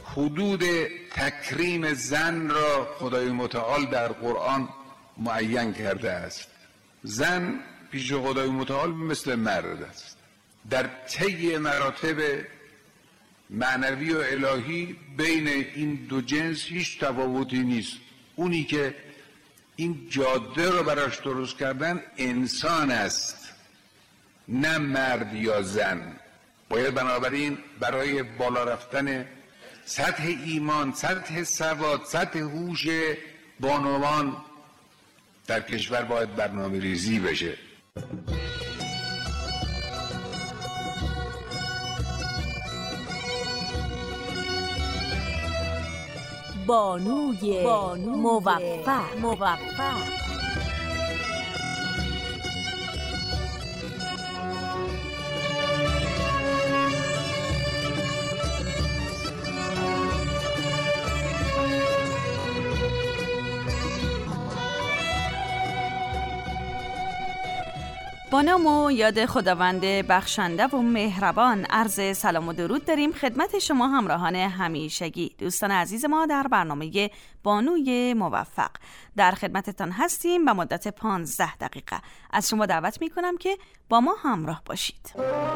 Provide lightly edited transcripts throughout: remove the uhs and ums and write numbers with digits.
حدود تکریم زن را خدای متعال در قرآن معین کرده است. زن پیش خدای متعال مثل مرد است. در طی مراتب معنوی و الهی بین این دو جنس هیچ تفاوتی نیست. اونی که این جاده رو براش درست کردن انسان است، نه مرد یا زن. باید بنابراین برای بالا رفتن سطح ایمان، سطح سواد، سطح هوش بانوان در کشور باید برنامه ریزی بشه. بانوی موفق. با نام و یاد خداوند بخشنده و مهربان عرض سلام و درود داریم خدمت شما همراهان همیشگی، دوستان عزیز ما در برنامه بانوی موفق. در خدمتتان هستیم به مدت 15 دقیقه. از شما دعوت می کنم که با ما همراه باشید.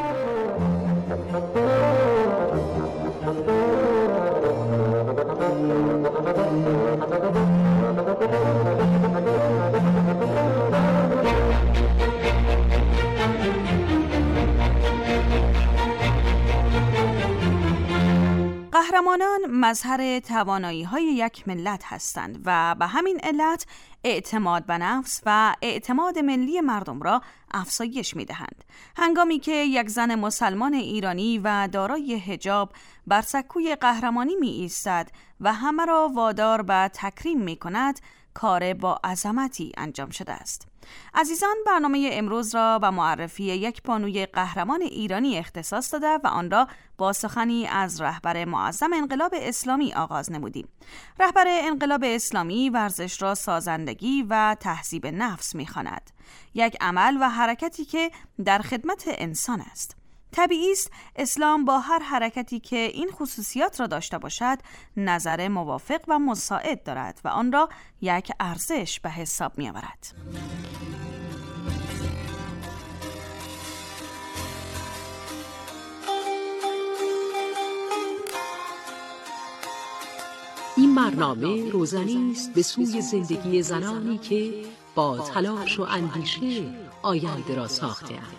قهرمانان مظهر توانایی‌های یک ملت هستند و به همین علت اعتماد به نفس و اعتماد ملی مردم را افزایش می‌دهند. هنگامی که یک زن مسلمان ایرانی و دارای حجاب بر سکوی قهرمانی می‌ایستد و همه را وادار به تکریم می‌کند، کار با عظمتی انجام شده است. عزیزان، برنامه امروز را به معرفی یک بانوی قهرمان ایرانی اختصاص داده و آن را با سخنی از رهبر معظم انقلاب اسلامی آغاز نمودیم. رهبر انقلاب اسلامی ورزش را سازندگی و تهذیب نفس می‌خواند، یک عمل و حرکتی که در خدمت انسان است. طبیعی است اسلام با هر حرکتی که این خصوصیات را داشته باشد نظر موافق و مساعد دارد و آن را یک ارزش به حساب می آورد. این برنامه روزنی است به سوی زندگی زنانی که با تلاش و اندیشه آینده را ساخته‌اند.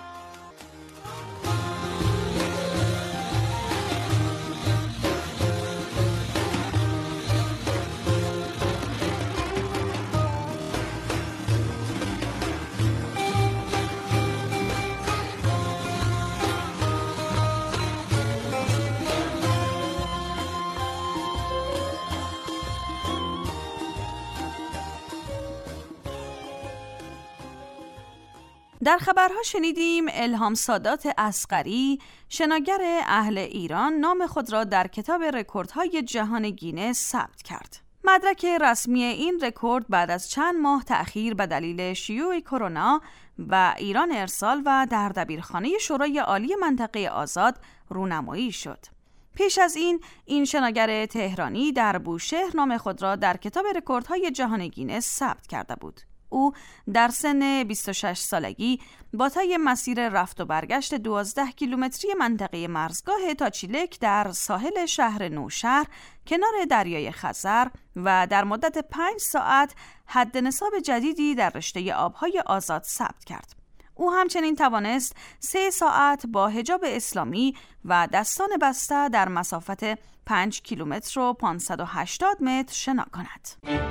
در خبرها شنیدیم الهام سادات اصغری، شناگر اهل ایران، نام خود را در کتاب رکوردهای جهان گینس ثبت کرد. مدرک رسمی این رکورد بعد از چند ماه تأخیر به دلیل شیوع کرونا و ایران ارسال و در دبیرخانه شورای عالی منطقه آزاد رونمایی شد. پیش از این شناگر تهرانی در بوشهر نام خود را در کتاب رکوردهای جهان گینس ثبت کرده بود. او در سن 26 سالگی با طی مسیر رفت و برگشت 12 کیلومتری منطقه مرزگاه تاچیلک در ساحل شهر نوشهر کنار دریای خزر و در مدت 5 ساعت حد نصاب جدیدی در رشته آبهای آزاد ثبت کرد. او همچنین توانست 3 ساعت با حجاب اسلامی و دستان بسته در مسافت 5 کیلومتر و 580 متر شنا کند.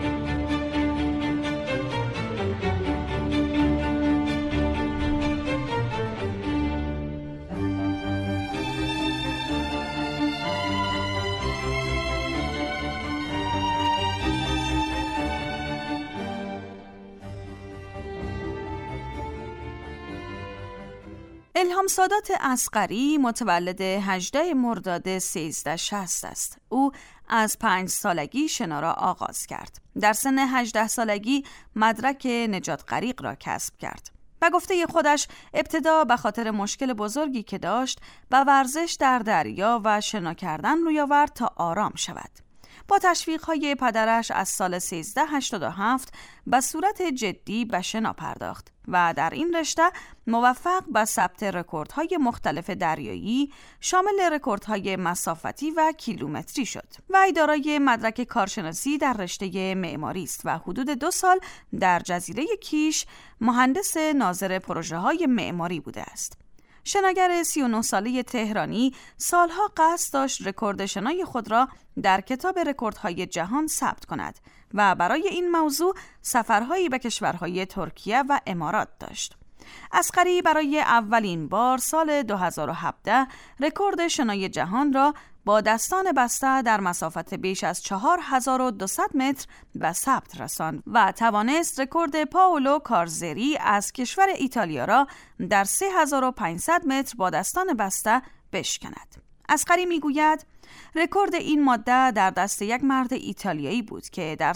الهام سادات اصغری متولد 18 مرداد 1360 است. او از 5 سالگی شنا را آغاز کرد. در سن 18 سالگی مدرک نجات غریق را کسب کرد. و گفته خودش ابتدا به خاطر مشکل بزرگی که داشت به ورزش در دریا و شنا کردن روی آورد تا آرام شود. با تشویق‌های پدرش از سال 1387 به صورت جدی به شنا پرداخت و در این رشته موفق به ثبت رکوردهای مختلف دریایی شامل رکوردهای مسافتی و کیلومتری شد و دارای مدرک کارشناسی در رشته معماری است و حدود 2 سال در جزیره کیش مهندس ناظر پروژه‌های معماری بوده است. شناگر 39 ساله تهرانی سالها قصد داشت رکورد شنای خود را در کتاب رکوردهای جهان ثبت کند و برای این موضوع سفرهایی به کشورهای ترکیه و امارات داشت. اصغری برای اولین بار سال 2017 رکورد شنای جهان را با دستان بسته در مسافت بیش از 4200 متر به ثبت رساند و توانست رکورد پاولو کارزری از کشور ایتالیا را در 3500 متر با دستان بسته بشکند. اصغری میگوید رکورد این ماده در دست یک مرد ایتالیایی بود که در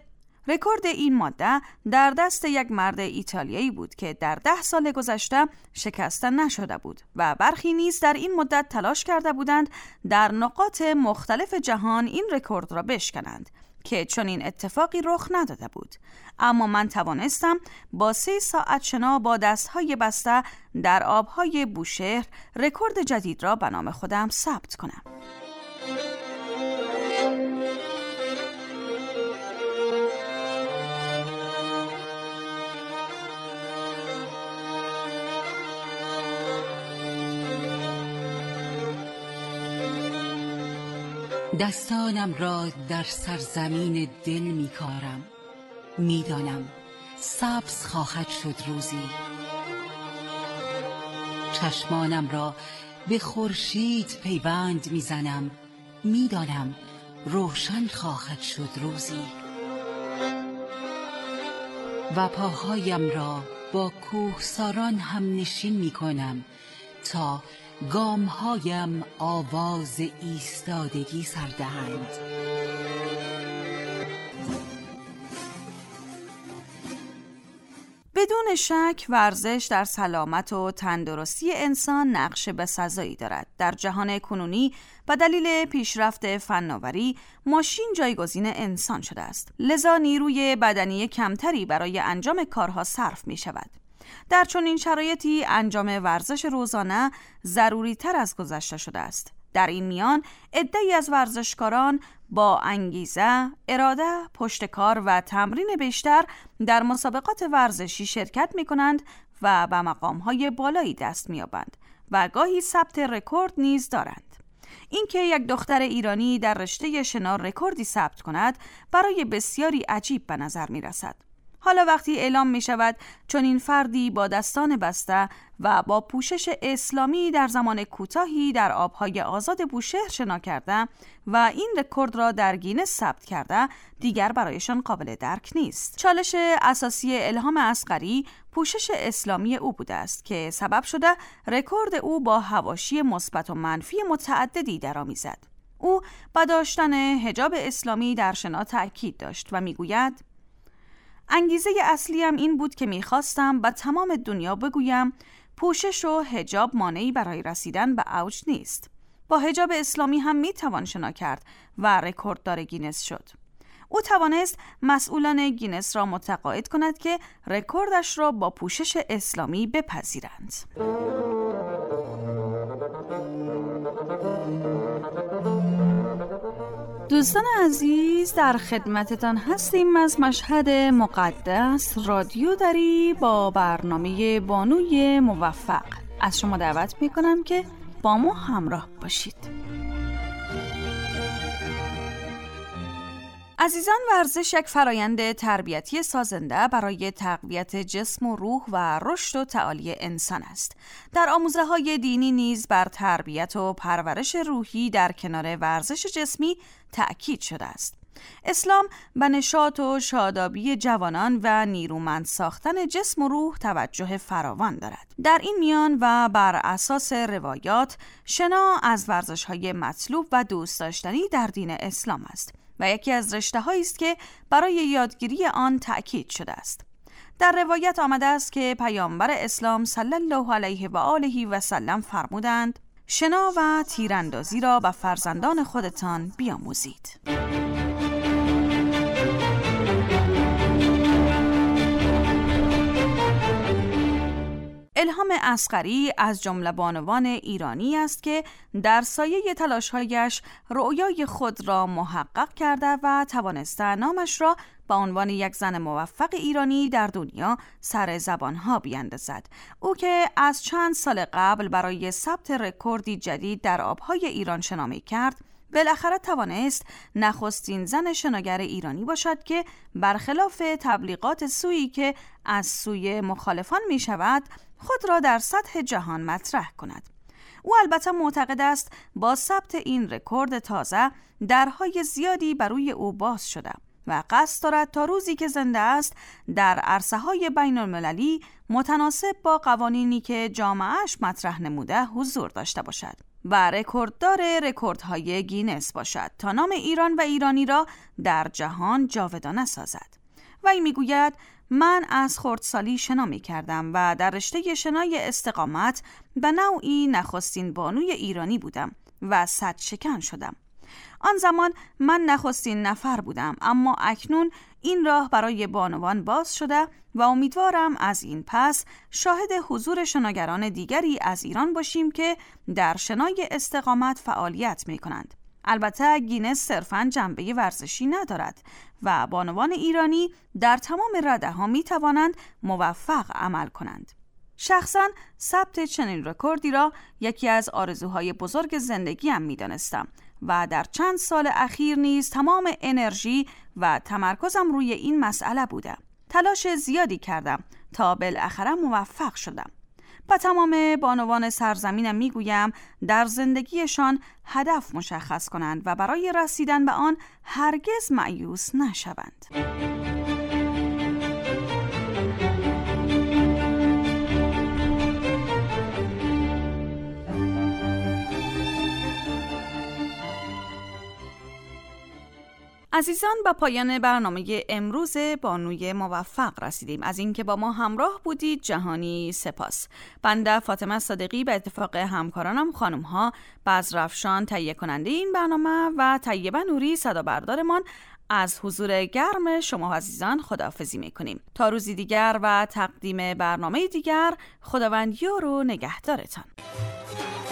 10 سال گذشته شکسته نشده بود و برخی نیز در این مدت تلاش کرده بودند در نقاط مختلف جهان این رکورد را بشکنند که چنین اتفاقی رخ نداده بود. اما من توانستم با 3 ساعت شنا با دستهای بسته در آبهای بوشهر رکورد جدید را به نام خودم ثبت کنم. دستانم را در سرزمین دل می کارم، می دانم سبز خواهد شد روزی. چشمانم را به خورشید پیوند می زنم، می دانم روشن خواهد شد روزی. و پاهایم را با کوهساران هم نشین می کنم تا گامهایم آواز ایستادگی سر دهند. بدون شک ورزش در سلامت و تندرستی انسان نقش بسزایی دارد. در جهان کنونی به دلیل پیشرفت فناوری ماشین جایگزین انسان شده است. لذا نیروی بدنی کمتری برای انجام کارها صرف می شود. در چنین شرایطی انجام ورزش روزانه ضروری تر از گذشته شده است. در این میان عده‌ای از ورزشکاران با انگیزه، اراده، پشتکار و تمرین بیشتر در مسابقات ورزشی شرکت می کنند و به مقام‌های بالایی دست می‌یابند و گاهی ثبت رکورد نیز دارند. اینکه یک دختر ایرانی در رشته شنا رکوردی ثبت کند برای بسیاری عجیب به نظر می رسد. حالا وقتی اعلام می شود چون این فردی با دستان بسته و با پوشش اسلامی در زمان کوتاهی در آبهای آزاد بوشهر شنا کرده و این رکورد را در گینس ثبت کرده، دیگر برایشان قابل درک نیست. چالش اساسی الهام اصغری پوشش اسلامی او بوده است که سبب شده رکورد او با حواشی مثبت و منفی متعددی درآمیزد. او با داشتن حجاب اسلامی در شنا تأکید داشت و میگوید انگیزه اصلیم این بود که میخواستم به تمام دنیا بگویم پوشش و حجاب مانعی برای رسیدن به اوج نیست. با حجاب اسلامی هم میتوان شنا کرد و رکورددار گینس شد. او توانست مسئولان گینس را متقاعد کند که رکوردش را با پوشش اسلامی بپذیرند. دوستان عزیز، در خدمتتان هستیم از مشهد مقدس رادیو دری با برنامه بانوی موفق. از شما دعوت میکنم که با ما همراه باشید. عزیزان، ورزش یک فرایند تربیتی سازنده برای تقویت جسم و روح و رشد و تعالی انسان است. در آموزه‌های دینی نیز بر تربیت و پرورش روحی در کنار ورزش جسمی تأکید شده است. اسلام به نشاط و شادابی جوانان و نیرومند ساختن جسم و روح توجه فراوان دارد. در این میان و بر اساس روایات، شنا از ورزش‌های مطلوب و دوست داشتنی در دین اسلام است و یکی از رشته‌هایی است که برای یادگیری آن تأکید شده است. در روایت آمده است که پیامبر اسلام صلی الله علیه و آله و سلم فرمودند: شنا و تیراندازی را به فرزندان خودتان بیاموزید. الهام اصغری از جمله بانوان ایرانی است که در سایه تلاش‌هایش رؤیای خود را محقق کرده و توانسته نامش را به عنوان یک زن موفق ایرانی در دنیا سر زبانها بیاندازد. او که از چند سال قبل برای ثبت رکوردی جدید در آبهای ایران شنا می‌کرد، بالاخره توانست نخستین زن شناگر ایرانی باشد که برخلاف تبلیغات سویی که از سوی مخالفان می شود، خود را در سطح جهان مطرح کند. او البته معتقد است با ثبت این رکورد تازه درهای زیادی بر روی او باز شده و قصد دارد تا روزی که زنده است در عرصه‌های بین‌المللی متناسب با قوانینی که جامعه‌اش مطرح نموده حضور داشته باشد و رکورددار رکوردهای گینس باشد تا نام ایران و ایرانی را در جهان جاودانه سازد. و این میگوید: من از خردسالی شنا می کردم و در رشته شنای استقامت به نوعی نخستین بانوی ایرانی بودم و صد شکن شدم. آن زمان من نخستین نفر بودم، اما اکنون این راه برای بانوان باز شده و امیدوارم از این پس شاهد حضور شناگران دیگری از ایران باشیم که در شنای استقامت فعالیت می کنند. البته گینس صرفاً جنبه ورزشی ندارد و بانوان ایرانی در تمام رده‌ها می توانند موفق عمل کنند. شخصاً ثبت چنین رکوردی را یکی از آرزوهای بزرگ زندگیم می دانستم و در چند سال اخیر نیز تمام انرژی و تمرکزم روی این مسئله بوده. تلاش زیادی کردم تا بالاخره موفق شدم. با تمام بانوان سرزمینم میگویم در زندگیشان هدف مشخص کنند و برای رسیدن به آن هرگز مایوس نشوند. عزیزان، به پایان برنامه امروز بانوی موفق رسیدیم. از اینکه با ما همراه بودید جهانی سپاس. بنده فاطمه صادقی به اتفاق همکارانم خانم ها بزرافشان تهیه کننده این برنامه و طیبه نوری صدا بردارمان از حضور گرم شما عزیزان خداحافظی میکنیم. تا روزی دیگر و تقدیم برنامه دیگر، خداوند یار و نگهدارتان.